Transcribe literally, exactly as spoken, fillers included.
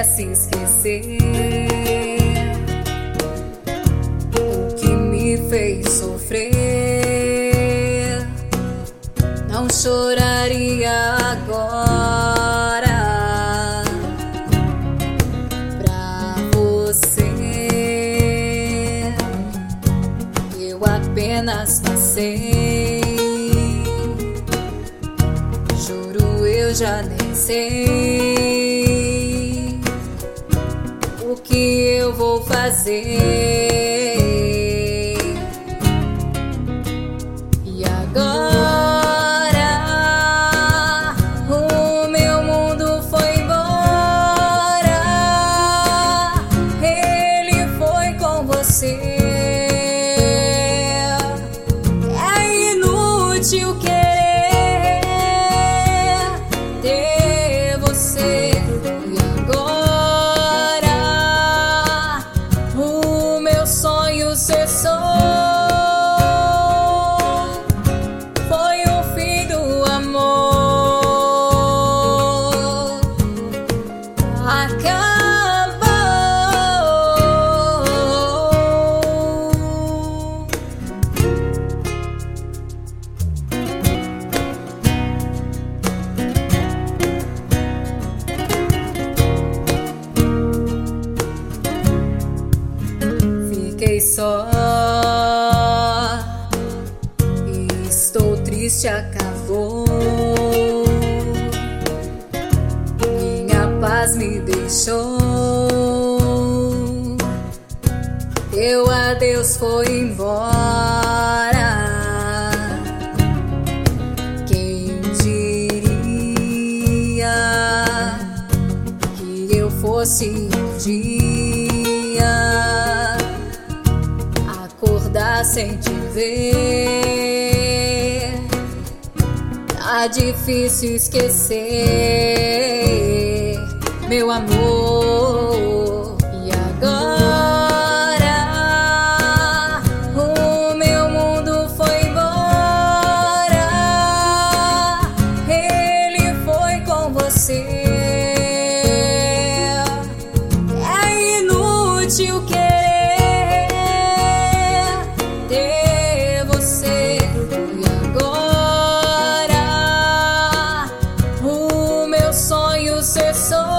pudesse esquecer o que me fez sofrer, não choraria agora pra você. Eu apenas passei, juro eu já nem sei o que eu vou fazer. E agora o meu mundo foi embora, ele foi com você. É inútil querer ter você. E agora o meu sonho cessou, foi o fim do amor, acabou. Fiquei só, estou triste, acabou. Minha paz me deixou, teu adeus foi embora. Quem diria que eu fosse um dia acordar sem te ver? Tá difícil esquecer, meu amor. E agora o meu mundo foi embora, ele foi com você. É inútil querer ter você. E agora o meu sonho cessou,